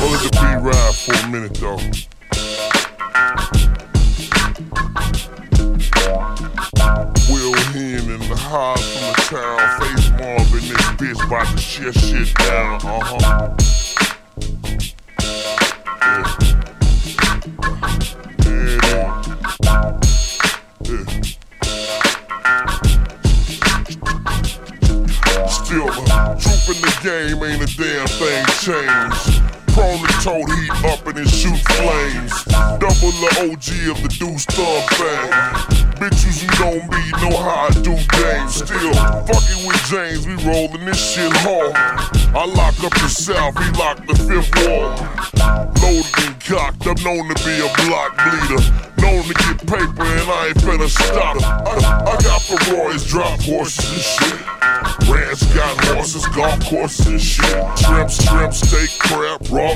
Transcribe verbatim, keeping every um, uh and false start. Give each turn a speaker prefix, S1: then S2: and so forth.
S1: Well, let the beat ride for a minute though. Will Hen in the highs from the town. Face Marv in this bitch, bout to shit shit down. Uh-huh. Yeah. Yeah. Yeah. Still, uh, truth in the game ain't a damn thing changed. Prone to tote heat up and it shoot flames. Double the O G of the Deuce Thumb thing. Bitches who know me know how I do games. Still fucking with James, we rollin' this shit hard. I lock up the South, he lock the Fifth Ward. Loaded and cocked, I'm known to be a block bleeder. Known to get paper and I ain't finna stop. I, I got Ferraris, drop horses and shit. Ranch got horses, golf courses and shit. Shrimp, shrimp, steak, crab, raw